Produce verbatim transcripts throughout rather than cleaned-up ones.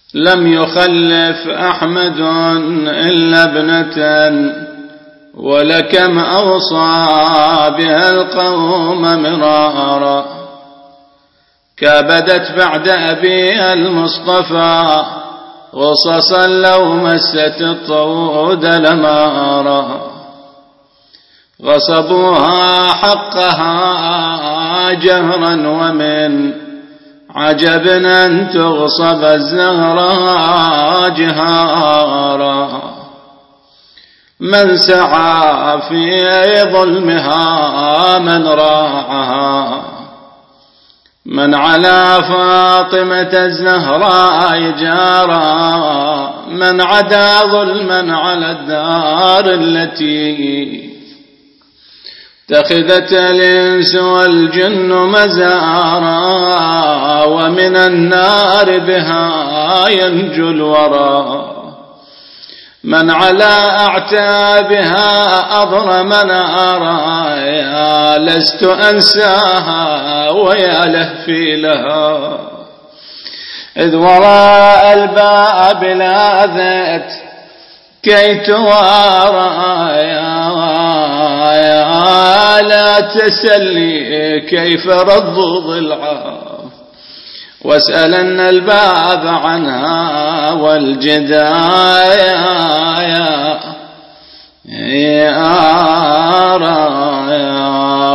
لم يخلف أحمد إلا ابنة ولكم أوصى بها القوم مرارا كابدت بعد أبيها المصطفى غصصا لو مست الطود لمارا غصبوها حقها جهرا ومن عجب أن تغصب الزهراء جهارا من سعى في ظلمها من راعها من على فاطمة الزهراء جارا من عدا ظلما على الدار التي اتخذت الإنس والجن مزارا ومن النار بها ينجو الورى من على أعتابها أضرم نارا يا لست أنساها ويا لهفي لها إذ وراء الباب لاذت كي توارى يا لا تسلي كيف رضوا ضلعا واسألن الباب عنها والجدايا يا يا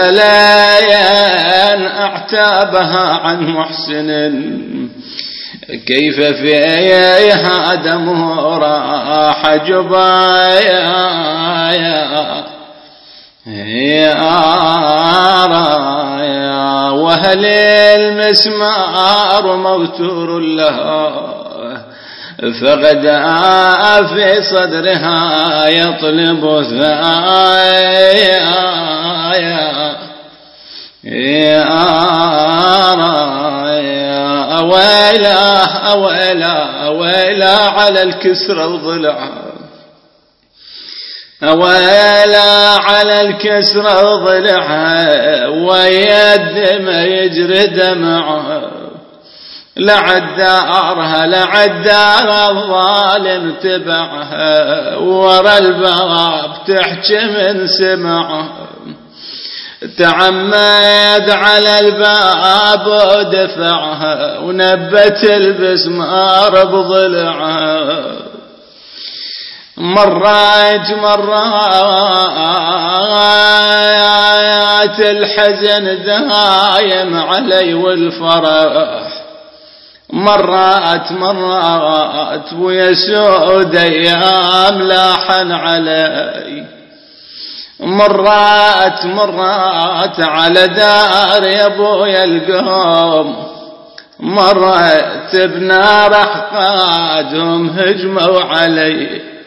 واسألن أعتابها عن محسن كيف فيها دمه راح جبايا يا يا وهل المسمار موتور لها فغدا في صدرها يطلب ثايا يا أويلا أويلا أويلا على الكسرى الضلع أويلا على الكسرى ضلعها ويد ما يجري دمعها لعدارها لعدار الظالم تبعها ورا الباب تحكي من سمعها تعمد على الباب ودفعها ونبت البسمار بضلعها مرات مرات الحزن دايم علي والفرح مرات مرات ويسود ايام لاحن علي مرات مرات على دار يا ابويا القوم مرات بنار احقادهم هجموا علي